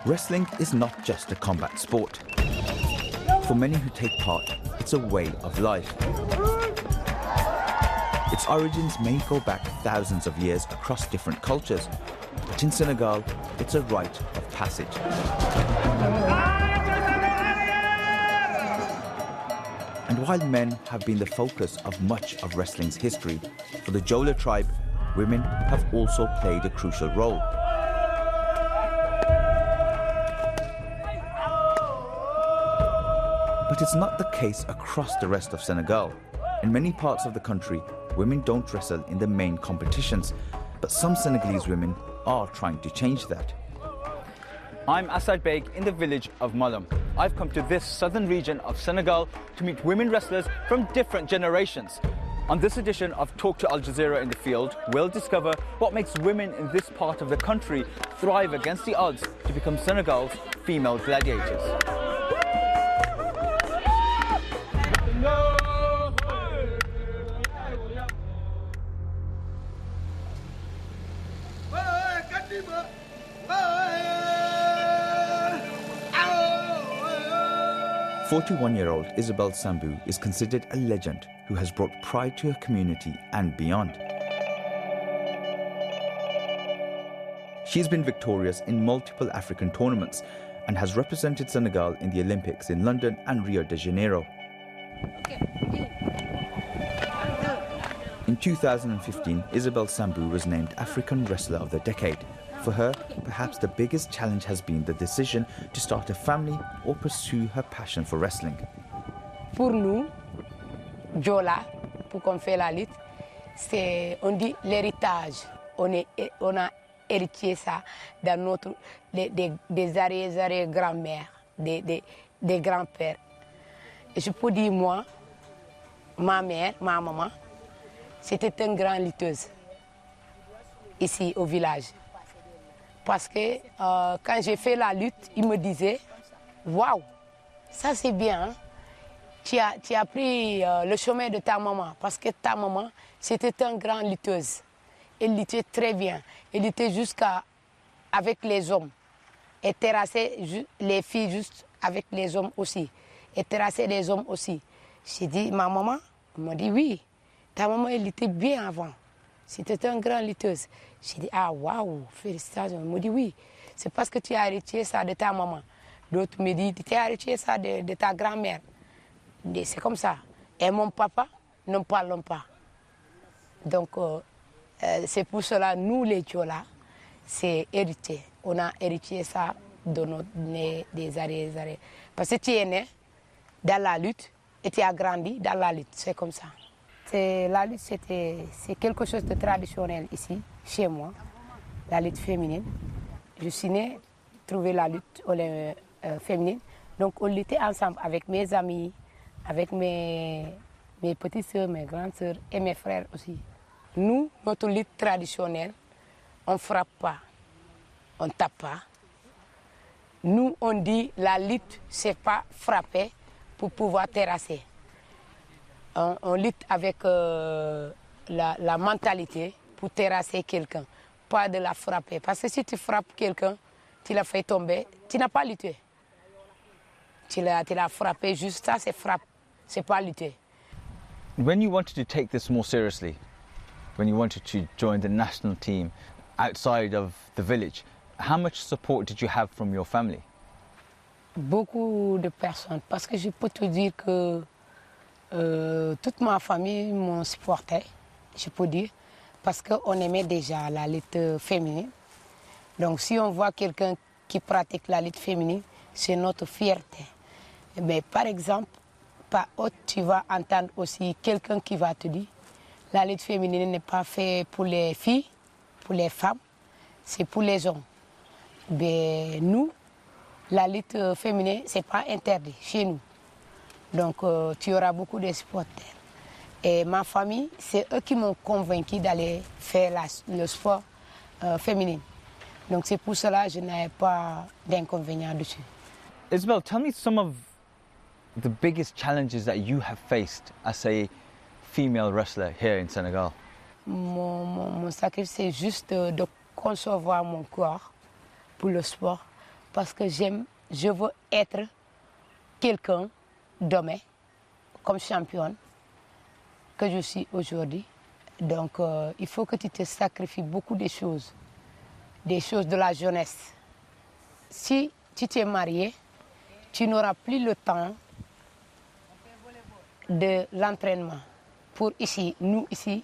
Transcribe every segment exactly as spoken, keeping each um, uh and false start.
Wrestling is not just a combat sport. For many who take part, it's a way of life. Its origins may go back thousands of years across different cultures, but in Senegal, it's a rite of passage. And while men have been the focus of much of wrestling's history, for the Jola tribe, women have also played a crucial role. But it's not the case across the rest of Senegal. In many parts of the country, women don't wrestle in the main competitions, but some Senegalese women are trying to change that. I'm Asad Beg in the village of Malam. I've come to this southern region of Senegal to meet women wrestlers from different generations. On this edition of Talk to Al Jazeera in the Field, we'll discover what makes women in this part of the country thrive against the odds to become Senegal's female gladiators. forty-one-year-old Isabel Sambou is considered a legend who has brought pride to her community and beyond. She's been victorious in multiple African tournaments and has represented Senegal in the Olympics in London and Rio de Janeiro. In two thousand fifteen, Isabel Sambou was named African Wrestler of the Decade. For her, perhaps the biggest challenge has been the decision to start a family or pursue her passion for wrestling. Pour nous, Jola, pour qu'on fait la lutte, c'est, on dit l'héritage. On, est, on a hérité ça dans notre, des, des, des arrière-arrière-grand-mères, des, des, des grands-pères. Et je peux dire, moi, ma mère, ma maman, c'était une grande lutteuse ici au village. Parce que euh, quand j'ai fait la lutte, il me disait « Waouh, ça c'est bien, hein? tu, as, tu as pris euh, le chemin de ta maman. » Parce que ta maman, c'était une grande lutteuse. Elle luttait très bien. Elle luttait jusqu'à avec les hommes. Elle terrassait les filles juste avec les hommes aussi. Elle terrassait les hommes aussi. J'ai dit « Ma maman ?» Elle m'a dit « Oui, ta maman, elle luttait bien avant. C'était une grande lutteuse. » J'ai dit, ah waouh, félicitations. Elle me dit, oui, c'est parce que tu as hérité ça de ta maman. D'autres me disent, tu as hérité ça de, de ta grand-mère. C'est comme ça. Et mon papa, ne parlons pas. Donc, euh, euh, c'est pour cela, nous les Diola, c'est hérité. On a hérité ça de nos, des années, des années. Parce que tu es né dans la lutte et tu as grandi dans la lutte. C'est comme ça. La lutte, c'est quelque chose de traditionnel ici, chez moi, la lutte féminine. Je suis née, trouver la lutte euh, féminine. Donc on luttait ensemble avec mes amis, avec mes, mes petites soeurs, mes grandes soeurs et mes frères aussi. Nous, notre lutte traditionnelle, on ne frappe pas, on ne tape pas. Nous, on dit la lutte, c'est pas frapper pour pouvoir terrasser. On, on lutte avec euh, la, la mentalité pour terrasser quelqu'un, pas de la frapper. Parce que si tu frappes quelqu'un, tu l'as fait tomber, tu n'as pas lutté. Tu l'as frappé juste, ça c'est frappe, c'est pas lutter. When you wanted to take this more seriously, when you wanted to join the national team outside of the village, how much support did you have from your family? Beaucoup de personnes, parce que je peux te dire que Euh, toute ma famille m'ont supporté, je peux dire, parce qu'on aimait déjà la lutte féminine. Donc si on voit quelqu'un qui pratique la lutte féminine, c'est notre fierté. Mais par exemple, par autre, tu vas entendre aussi quelqu'un qui va te dire la lutte féminine n'est pas faite pour les filles, pour les femmes, c'est pour les hommes. Mais nous, la lutte féminine, ce n'est pas interdit chez nous. Donc, euh, tu auras beaucoup de supporters. Et ma famille, c'est eux qui m'ont convaincu d'aller faire la, le sport euh, féminin. Donc, c'est pour cela que je n'avais pas d'inconvénient dessus. Isabel, tell me some of the biggest challenges that you have faced as a female wrestler here in Senegal. Mon, mon, mon sacrifice, c'est juste de, de concevoir mon corps pour le sport. parce que j'aime, je veux être quelqu'un demain, comme championne, que je suis aujourd'hui. Donc, euh, il faut que tu te sacrifies beaucoup de choses, des choses de la jeunesse. Si tu t'es marié, tu n'auras plus le temps de l'entraînement. Pour ici, nous ici,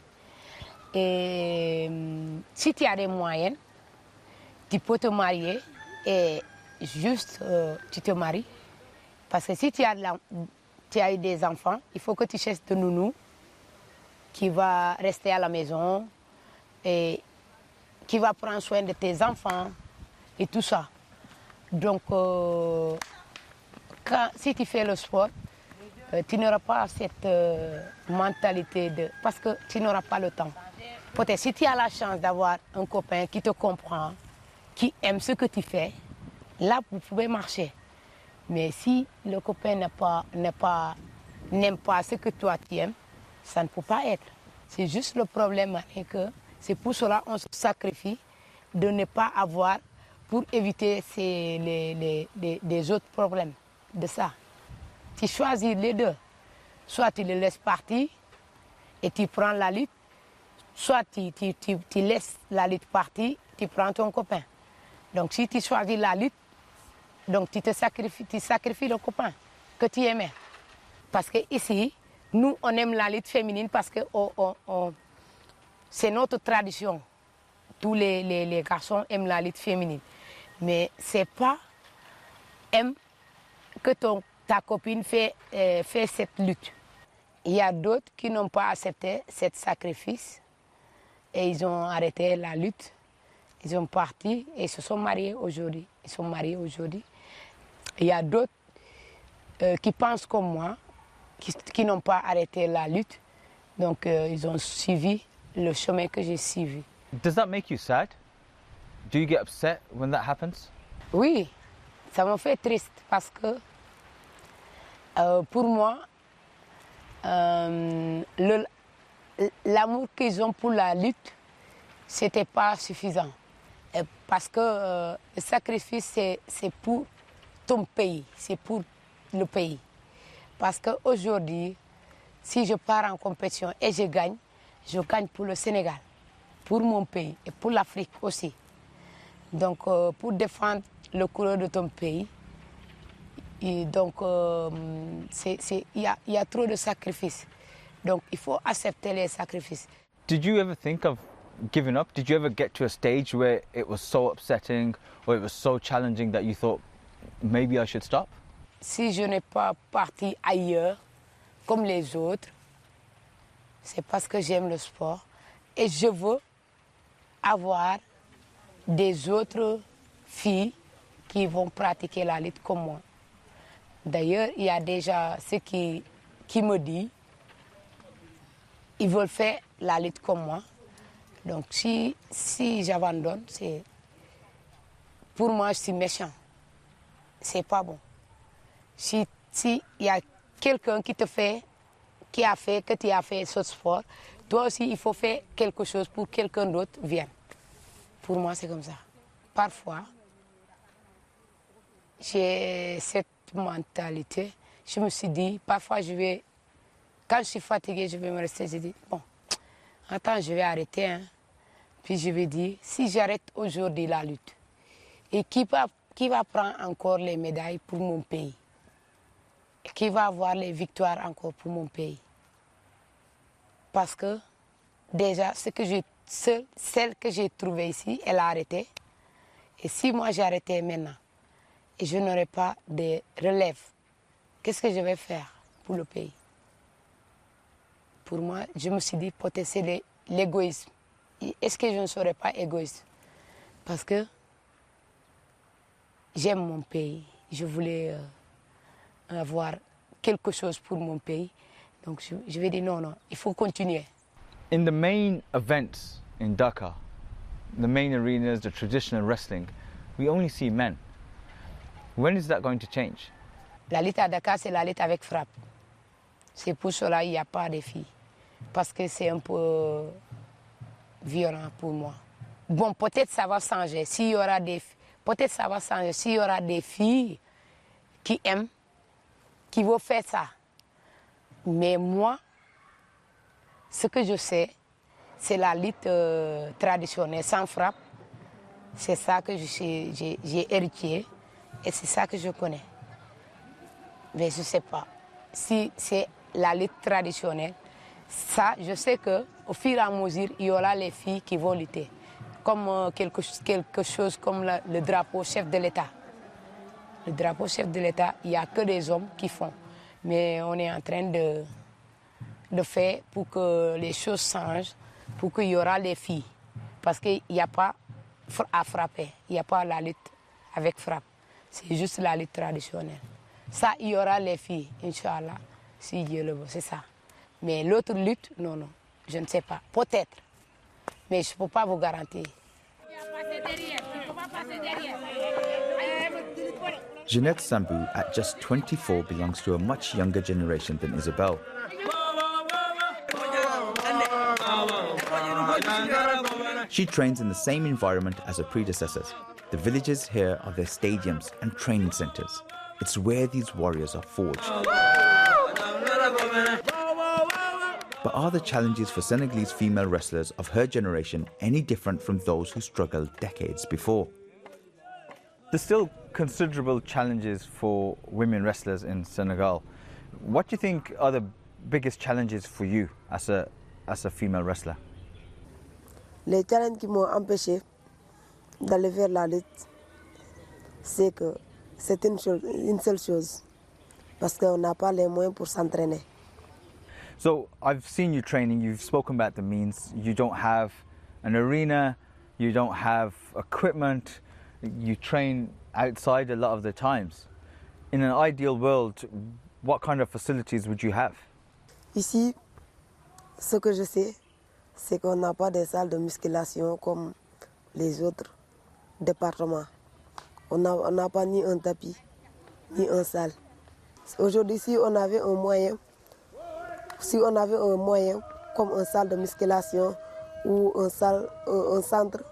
et si tu as des moyens, tu peux te marier et juste euh, tu te maries. Parce que si tu as, la, tu as eu des enfants, il faut que tu cherches de nounou qui va rester à la maison et qui va prendre soin de tes enfants et tout ça. Donc, euh, quand, si tu fais le sport, euh, tu n'auras pas cette euh, mentalité de... Parce que tu n'auras pas le temps. Peut-être si tu as la chance d'avoir un copain qui te comprend, qui aime ce que tu fais, là, vous pouvez marcher. Mais si le copain n'est pas, n'est pas, n'aime pas ce que toi tu aimes, ça ne peut pas être. C'est juste le problème. Et que c'est pour cela qu'on se sacrifie de ne pas avoir pour éviter ces, les, les, les, les autres problèmes de ça. Tu choisis les deux. Soit tu les laisses partir et tu prends la lutte, soit tu, tu, tu, tu laisses la lutte partir, tu prends ton copain. Donc si tu choisis la lutte, donc tu te sacrifies, tu sacrifies le copain que tu aimais. Parce qu'ici, nous, on aime la lutte féminine parce que on, on, on, c'est notre tradition. Tous les, les, les garçons aiment la lutte féminine. Mais ce n'est pas aime que ton, ta copine fait, euh, fait cette lutte. Il y a d'autres qui n'ont pas accepté ce sacrifice et ils ont arrêté la lutte. Ils sont partis et se sont mariés aujourd'hui. Ils sont mariés aujourd'hui. Il y a d'autres euh, qui pensent comme moi, qui, qui n'ont pas arrêté la lutte. Donc, euh, ils ont suivi le chemin que j'ai suivi. Does that make you sad? Do you get upset when that happens? Oui, ça me fait triste parce que euh, pour moi, euh, le, l'amour qu'ils ont pour la lutte, ce n'était pas suffisant. Et parce que euh, le sacrifice, c'est, c'est pour ton pays, c'est pour le pays. Parce qu'aujourd'hui, si je pars en compétition et je gagne, je gagne pour le Sénégal, pour mon pays et pour l'Afrique aussi. Donc, euh, pour défendre le couleur de ton pays, et donc, euh, c'est, c'est, y a, y a trop de sacrifices. Donc, il faut accepter les sacrifices. Did you ever think of giving up? Did you ever get to a stage where it was so upsetting or it was so challenging that you thought, maybe I should stop? Si je n'ai pas parti ailleurs, comme les autres, c'est parce que j'aime le sport et je veux avoir des autres filles qui vont pratiquer la lutte comme moi. D'ailleurs, il y a déjà ceux qui, qui me disent ils veulent faire la lutte comme moi. Donc si, si j'abandonne, c'est, pour moi, je suis méchant. C'est pas bon. Si il y a quelqu'un qui te fait, qui a fait, que tu as fait ce sport, toi aussi, il faut faire quelque chose pour que quelqu'un d'autre vienne. Pour moi, c'est comme ça. Parfois, j'ai cette mentalité. Je me suis dit, parfois, je vais, quand je suis fatiguée, je vais me rester, je dis, bon, attends, je vais arrêter. Hein. Puis je vais dire, si j'arrête aujourd'hui la lutte, et qui va, qui va prendre encore les médailles pour mon pays? Et qui va avoir les victoires encore pour mon pays? Parce que déjà, ce que j'ai, seul, celle que j'ai trouvée ici, elle a arrêté. Et si moi j'arrêtais maintenant, et je n'aurais pas de relève, qu'est-ce que je vais faire pour le pays? Pour moi, je me suis dit, peut-être c'est l'égoïsme. Est-ce que je ne serais pas égoïste? Parce que j'aime mon pays. Je voulais euh, avoir quelque chose pour mon pays. Donc je, je vais dire non, non, il faut continuer. In the main events in Dakar, the main arenas, the traditional wrestling, we only see men. When is that going to change? La lutte à Dakar, c'est la lutte avec frappe. C'est pour cela qu'il n'y a pas de filles. Parce que c'est un peu violent pour moi. Bon, peut-être ça va changer. S'il y aura des... peut-être ça va changer s'il y aura des filles qui aiment, qui vont faire ça. Mais moi, ce que je sais, c'est la lutte euh, traditionnelle sans frappe. C'est ça que j'ai hérité et c'est ça que je connais. Mais je ne sais pas si c'est la lutte traditionnelle. Ça, je sais qu'au fur et à mesure, il y aura les filles qui vont lutter. Comme euh, quelque, quelque chose comme la, le drapeau chef de l'État. Le drapeau chef de l'État, il n'y a que des hommes qui font. Mais on est en train de, de faire pour que les choses changent, pour qu'il y aura les filles. Parce qu'il n'y a pas à frapper, il n'y a pas la lutte avec frappe. C'est juste la lutte traditionnelle. Ça, il y aura les filles, Inch'Allah, si Dieu le veut, c'est ça. Mais l'autre lutte, non, non, je ne sais pas. Peut-être, mais je ne peux pas vous garantir. Jeanette Sambou, at just twenty-four, belongs to a much younger generation than Isabel. She trains in the same environment as her predecessors. The villages here are their stadiums and training centers. It's where these warriors are forged. But are the challenges for Senegalese female wrestlers of her generation any different from those who struggled decades before? There's still considerable challenges for women wrestlers in Senegal. What do you think are the biggest challenges for you as a, as a female wrestler? Les challenges qui m'ont empêché d'aller vers la lutte, c'est que c'est une, chose, une seule chose, parce qu'on n'a pas les moyens pour s'entraîner. So I've seen you training, you've spoken about the means, you don't have an arena, you don't have equipment, you train outside a lot of the times. In an ideal world, what kind of facilities would you have? Ici, ce que je sais, c'est qu'on n'a pas de salles de musculation comme les autres départements. On n'a on n'a pas ni un tapis, ni une salle. Aujourd'hui, si on avait un moyen, si on avait un moyen comme une salle de musculation ou un, salle, un, un centre,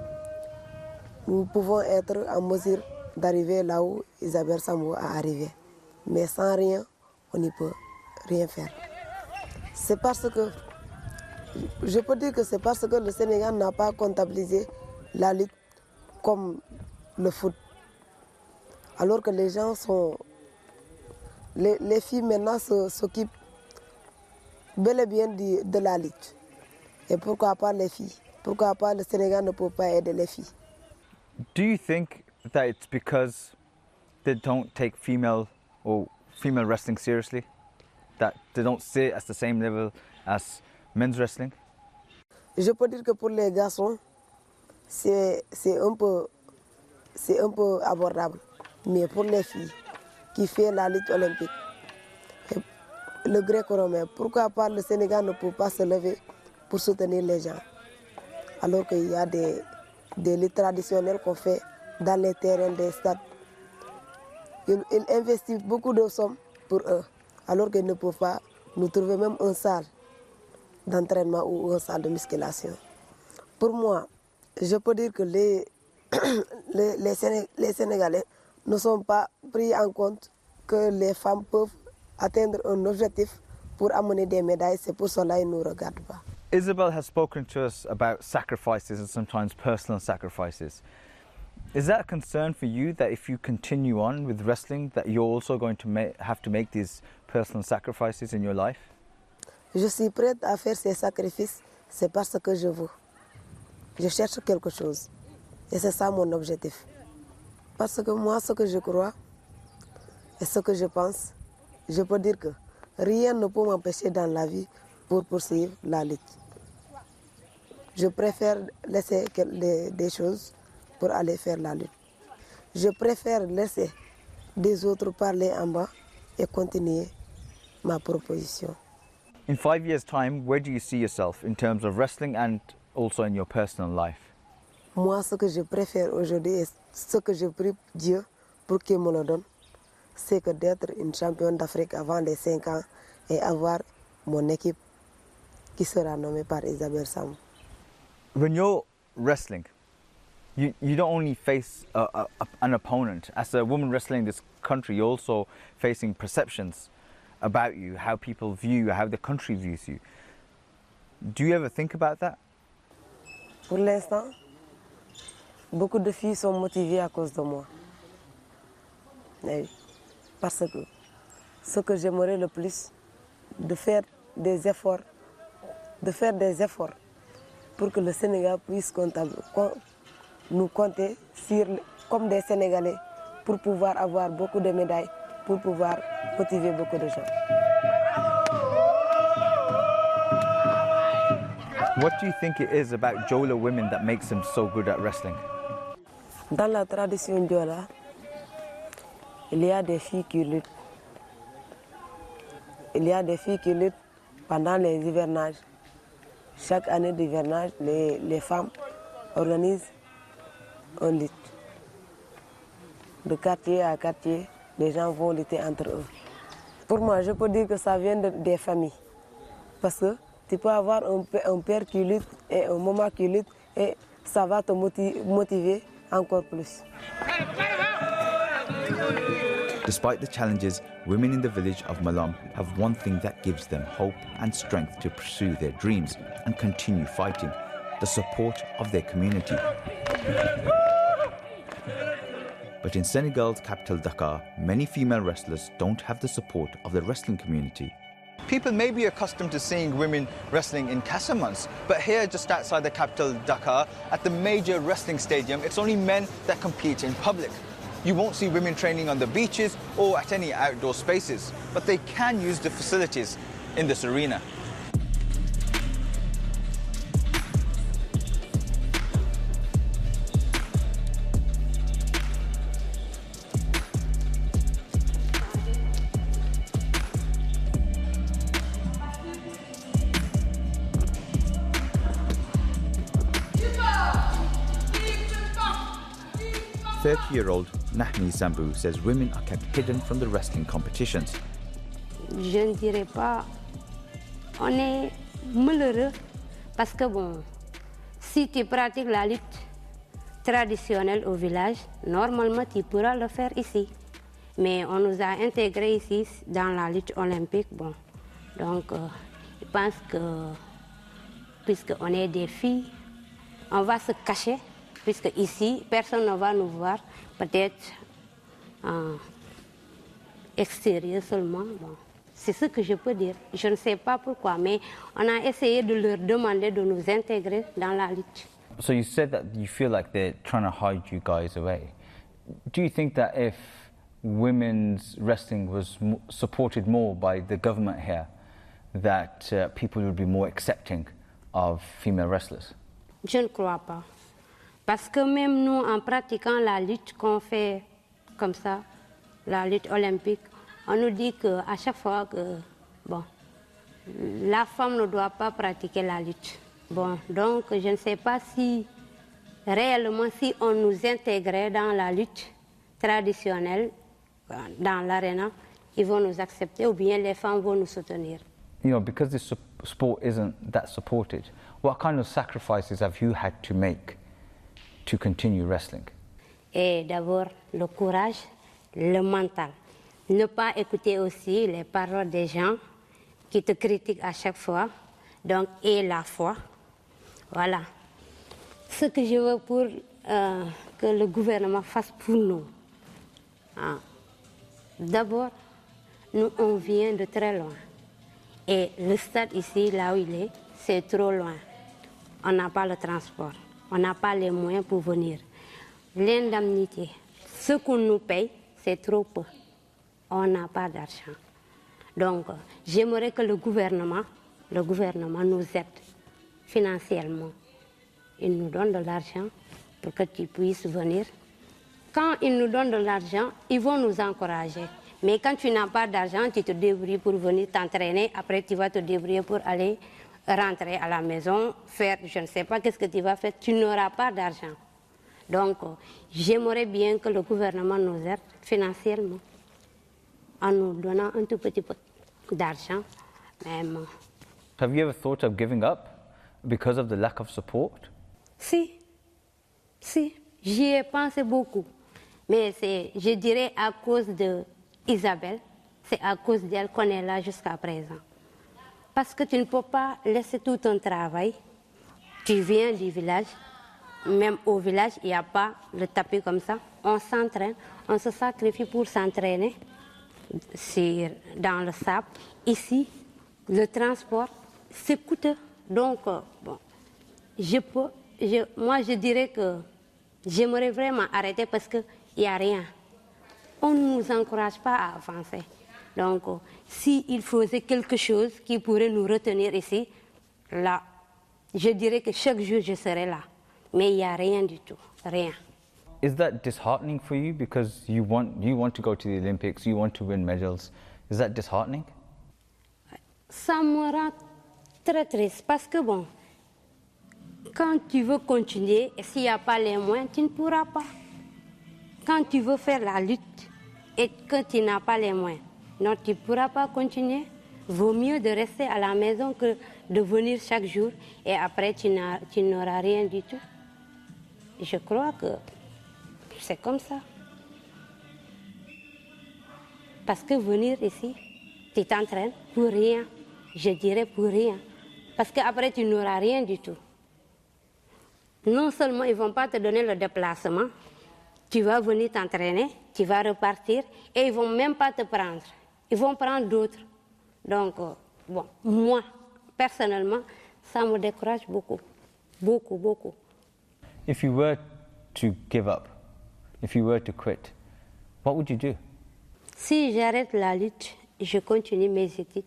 nous pouvons être en mesure d'arriver là où Isabelle Sambou a arrivé. Mais sans rien, on n'y peut rien faire. C'est parce que, je peux dire que c'est parce que le Sénégal n'a pas comptabilisé la lutte comme le foot. Alors que les gens sont... Les, les filles maintenant s'occupent bel et bien de, de la lutte. Et pourquoi pas les filles? Pourquoi pas le Sénégal ne peut pas aider les filles? Do you think that it's because they don't take female or female wrestling seriously? That they don't see it at the same level as men's wrestling? Je peux dire que pour les garçons, c'est un peu, c'est un peu abordable. Mais pour les filles qui font la lutte olympique, le grec-romain, pourquoi pas le Sénégal ne peut pas se lever pour soutenir les gens? Alors qu'il y a des, des luttes traditionnelles qu'on fait dans les terrains des stades. Ils, ils investissent beaucoup de sommes pour eux, alors qu'ils ne peuvent pas nous trouver même une salle d'entraînement ou une salle de musculation. Pour moi, je peux dire que les, les, les, Séné, les Sénégalais ne sont pas pris en compte que les femmes peuvent atteindre un objectif pour amener des médailles. C'est pour cela qu'ils ne nous regardent pas. Isabel has spoken to us about sacrifices and sometimes personal sacrifices. Is that a concern for you that if you continue on with wrestling that you're also going to ma have to make these personal sacrifices in your life? Je suis prête à faire ces sacrifices, c'est parce que je veux. Je cherche quelque chose et c'est ça mon objectif. Parce que moi, ce que je crois et ce que je pense, je peux dire que rien ne peut m'empêcher dans la vie pour poursuivre la lutte. Je préfère laisser des choses pour aller faire la lutte. Je préfère laisser des autres parler en bas et continuer ma proposition. In five years' time, where do you see yourself in terms of wrestling and also in your personal life? Moi, ce que je préfère aujourd'hui et ce que je prie Dieu pour qu'il me le donne, c'est que d'être une championne d'Afrique avant les cinq ans et avoir mon équipe qui sera nommée par Isabelle Sambou. When you're wrestling, you, you don't only face a, a, an opponent. As a woman wrestling in this country, you're also facing perceptions about you, how people view you, how the country views you. Do you ever think about that? Pour l'instant, beaucoup de filles sont motivées à cause de moi. Oui. Parce que ce que j'aimerais le plus, de faire des efforts, de faire des efforts pour que le Sénégal puisse compter, nous compter sur, comme des Sénégalais pour pouvoir avoir beaucoup de médailles, pour pouvoir motiver beaucoup de gens. What do you think it is about Jola women that makes them so good at wrestling? Dans la tradition Jola, il y a des filles qui luttent. Il y a des filles qui luttent pendant les hivernages. Chaque année d'hivernage, les, les femmes organisent une lutte. De quartier à quartier, les gens vont lutter entre eux. Pour moi, je peux dire que ça vient de, des familles. Parce que tu peux avoir un, un père qui lutte et un maman qui lutte et ça va te motiver encore plus. Despite the challenges, women in the village of Malam have one thing that gives them hope and strength to pursue their dreams and continue fighting: the support of their community. But in Senegal's capital, Dakar, many female wrestlers don't have the support of the wrestling community. People may be accustomed to seeing women wrestling in Casamance, but here just outside the capital, Dakar, at the major wrestling stadium, it's only men that compete in public. You won't see women training on the beaches or at any outdoor spaces, but they can use the facilities in this arena. thirty-year-old Nahmi Sambu says women are kept hidden from the wrestling competitions. Je ne dirais pas, on est malheureux parce que bon, si tu pratiques la lutte traditionnelle au village, normalement tu pourras le faire ici. Mais on nous a intégrés ici dans la lutte olympique, bon. Donc, euh, je pense que puisqu'on est des filles, on va se cacher. Puisque ici, personne ne va nous voir, peut-être en extérieur seulement. Bon, c'est ce que je peux dire. Je ne sais pas pourquoi, mais on a essayé de leur demander de nous intégrer dans la lutte. So you said that you feel like they're trying to hide you guys away. Do you think that if women's wrestling was m supported more by the government here, that uh, people would be more accepting of female wrestlers? Je ne crois pas. Parce que même nous, en pratiquant la lutte qu'on fait comme ça, la lutte olympique, on nous dit qu'à chaque fois que, bon, la femme ne doit pas pratiquer la lutte. Bon, donc je ne sais pas si, réellement, si on nous intégrait dans la lutte traditionnelle, dans l'aréna, ils vont nous accepter ou bien les femmes vont nous soutenir. You know, because this sport isn't that supported, what kind of sacrifices have you had to make to continue wrestling? Et d'abord, le courage, le mental. Ne pas écouter aussi les paroles des gens qui te critiquent à chaque fois. Donc, et la foi. Voilà. Ce que je veux pour euh, que le gouvernement fasse pour nous. Ah. D'abord, nous, on vient de très loin. Et le stade ici, là où il est, c'est trop loin. On n'a pas le transport. On n'a pas les moyens pour venir. L'indemnité, ce qu'on nous paye, c'est trop peu. On n'a pas d'argent. Donc, j'aimerais que le gouvernement, le gouvernement nous aide financièrement. Il nous donne de l'argent pour que tu puisses venir. Quand ils nous donnent de l'argent, ils vont nous encourager. Mais quand tu n'as pas d'argent, tu te débrouilles pour venir t'entraîner. Après, tu vas te débrouiller pour aller rentrer à la maison, faire, je ne sais pas qu'est-ce que tu vas faire, tu n'auras pas d'argent. Donc, j'aimerais bien que le gouvernement nous aide financièrement en nous donnant un tout petit peu d'argent. Même. Have you ever thought of giving up because of the lack of support? Si, si. J'y ai pensé beaucoup. Mais c'est, je dirais, à cause d'Isabelle, c'est à cause d'elle qu'on est là jusqu'à présent. Parce que tu ne peux pas laisser tout ton travail. Tu viens du village, même au village, il n'y a pas le tapis comme ça. On s'entraîne, on se sacrifie pour s'entraîner dans le sable. Ici, le transport, c'est coûteux. Donc, bon, je peux, je, moi je dirais que j'aimerais vraiment arrêter parce qu'il n'y a rien. On ne nous encourage pas à avancer. Donc, s'il faisait quelque chose qui pourrait nous retenir ici, là, je dirais que chaque jour je serais là. Mais il n'y a rien du tout, rien. Is that disheartening for you because you want, you want to go to the Olympics, you want to win medals? Is that disheartening? Ça me rend très triste parce que bon, quand tu veux continuer et s'il n'y a pas les moyens, tu ne pourras pas. Quand tu veux faire la lutte et que tu n'as pas les moyens, non, tu ne pourras pas continuer. Vaut mieux de rester à la maison que de venir chaque jour et après tu n'auras rien du tout. Je crois que c'est comme ça. Parce que venir ici, tu t'entraînes pour rien. Je dirais pour rien. Parce qu'après tu n'auras rien du tout. Non seulement ils ne vont pas te donner le déplacement, tu vas venir t'entraîner, tu vas repartir et ils ne vont même pas te prendre. Ils vont prendre d'autres. Donc, euh, bon, moi, personnellement, ça me décourage beaucoup. Beaucoup, beaucoup. If you were to give up, if you were to quit, what would you do? Si j'arrête la lutte, je continue mes études.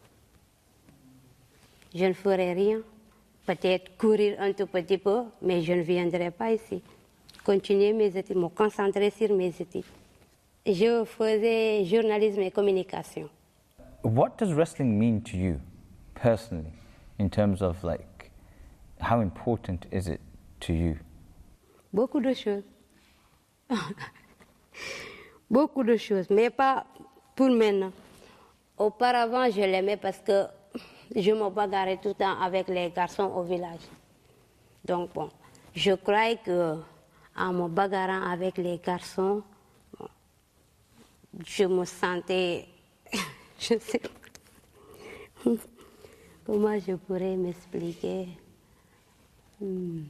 Je ne ferai rien. Peut-être courir un tout petit peu, mais je ne viendrai pas ici. Continuer mes études, me concentrer sur mes études. Je faisais journalisme et communication. What does wrestling mean to you, personally, in terms of like, how important is it to you? Beaucoup de choses. Beaucoup de choses, mais pas pour maintenant. Auparavant, je l'aimais parce que je me bagarrais tout le temps avec les garçons au village. Donc bon, je crois que en me bagarrant avec les garçons, bon, je me sentais, je sais pas comment je pourrais m'expliquer. Hmm.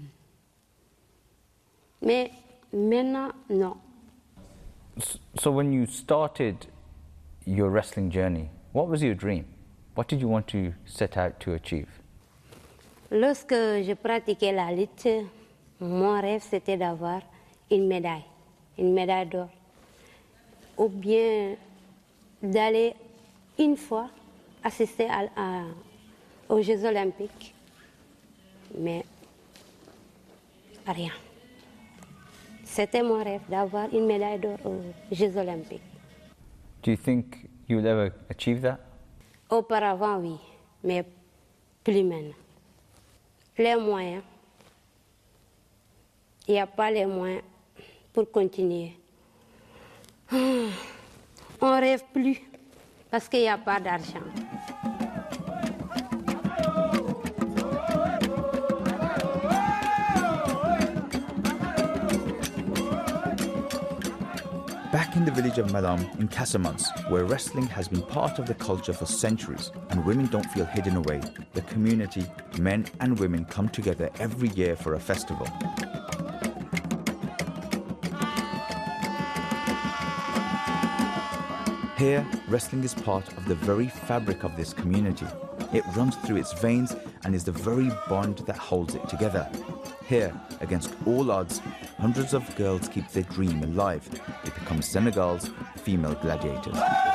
Mais maintenant, non. So when you started your wrestling journey, what was your dream? What did you want to set out to achieve? Lorsque je pratiquais la lutte, mon rêve c'était d'avoir une médaille, une médaille d'or. Ou bien d'aller une fois assister à, à, aux Jeux Olympiques. Mais rien. C'était mon rêve d'avoir une médaille d'or aux Jeux Olympiques. Do you think you'll ever achieve that? Auparavant, oui, mais plus maintenant. Les moyens, il n'y a pas les moyens pour continuer. On ne rêve plus parce qu'il n'y a pas d'argent. Back in the village of Malam in Casamance, where wrestling has been part of the culture for centuries and women don't feel hidden away, the community, men and women come together every year for a festival. Here, wrestling is part of the very fabric of this community. It runs through its veins and is the very bond that holds it together. Here, against all odds, hundreds of girls keep their dream alive. They become Senegal's female gladiators.